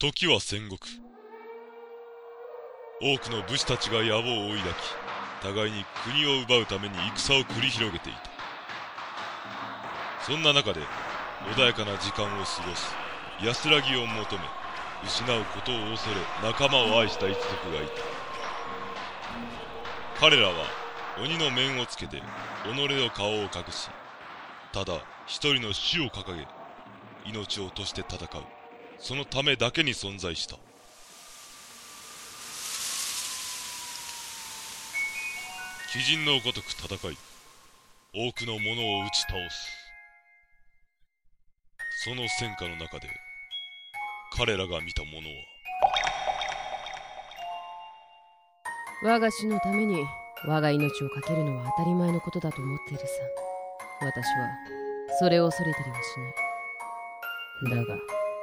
時は戦国。多くの武士たちが野望を抱き、互いに国を奪うために戦を繰り広げていた。そんな中で穏やかな時間を過ごす安らぎを求め、失うことを恐れ仲間を愛した一族がいた。彼らは鬼の面をつけて己の顔を隠し、ただ一人の死を掲げ、命を落として戦う、そのためだけに存在した。鬼人のごとく戦い、多くの者を打ち倒す。その戦火の中で彼らが見たものは、 我が主のために我が命を懸けるのは当たり前のことだと思っているさ。私はそれを恐れたりはしない。だが、 ね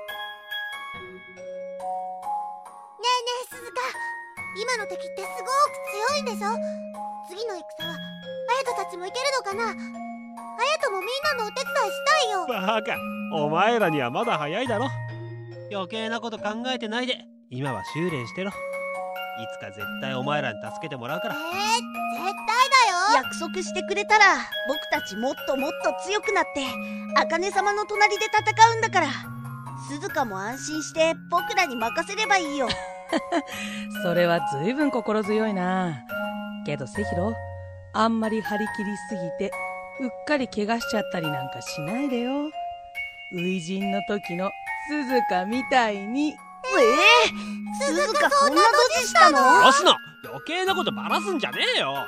え鈴鹿、今の敵ってすごく強いんでしょ。次の戦は隼人たちも行けるのかな。隼人もみんなのお手伝いしたいよ。 バカ、お前らにはまだ早いだろ。余計なこと考えてないで今は修練してろ。いつか絶対お前らに助けてもらうから。 絶対だよ。 約束してくれたら僕たちもっともっと強くなって茜様の隣で戦うんだから、鈴鹿も安心して僕らに任せればいいよ。 それはずいぶん心強いな。けどセヒロ、あんまり張り切りすぎてうっかり怪我しちゃったりなんかしないでよ。初陣の時の鈴鹿みたいに。 鈴鹿そんなドジしたの？ バラすな、余計なことバラすんじゃねえよ。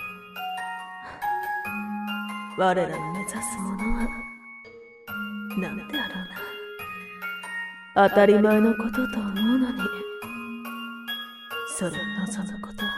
我らの目指すものはなんであろうな。当たり前のことと思うのに、それを望むことは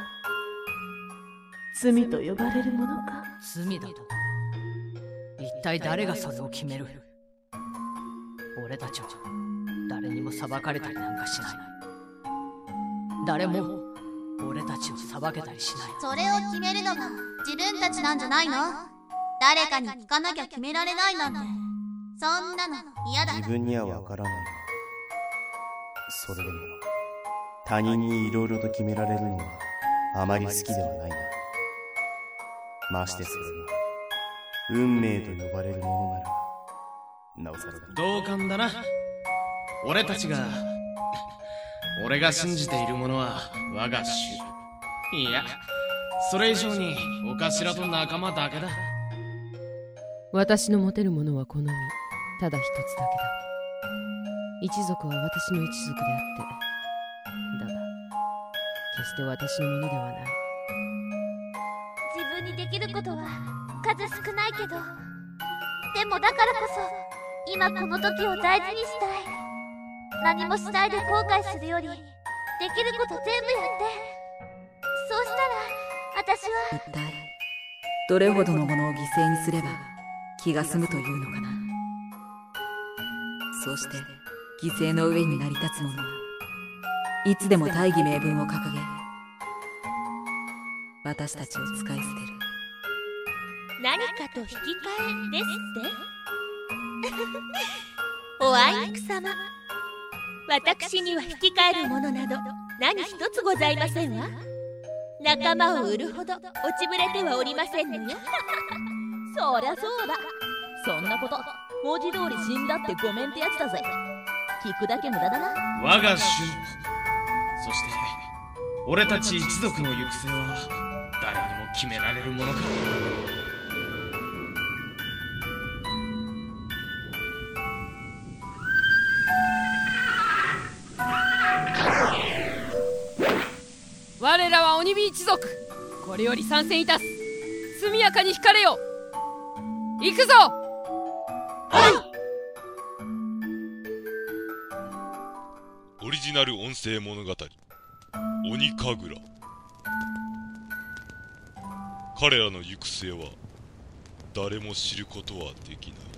罪と呼ばれるものか。 罪だと？一体誰がそれを決める？俺たちは誰にも裁かれたりなんかしない。誰も俺たちを裁けたりしない。 それを決めるのが自分たちなんじゃないの？誰かに聞かなきゃ決められないなんて、そんなの嫌だ。 自分にはわからないが、それでも他人にいろいろと決められるのはあまり好きではないな。ましてそれが運命と呼ばれるものならなおさらだ。 同感だな。俺が信じているものは我が主、いやそれ以上にお頭と仲間だけだ。 私の持てるものはこのみ、ただ一つだけだ。一族は私の一族であって、だが決して私のものではない。 自分にできることは数少ないけど、でもだからこそ今この時を大事にしたい。何もしないで後悔するより、できること全部やって、そうしたら私は一体どれほどのものを犠牲にすれば気が済むというのかな。そうして犠牲の上に成り立つ者はいつでも大義名分を掲げ、私たちを使い捨てる。 何かと引き換えですっておあいにく様、私には引き換えるものなど何一つございませんわ。仲間を売るほど落ちぶれてはおりませんのよ。 そりゃそうだ。そんなこと文字通り死んだってごめんってやつだぜ。聞くだけ無駄だな。 我が主、そして俺たち一族の行く末は誰にも決められるものか。 我らは鬼火一族、これより参戦いたす。速やかに引かれよ。行くぞ。 オリジナル音声物語、鬼神楽。彼らの行く末は誰も知ることはできない。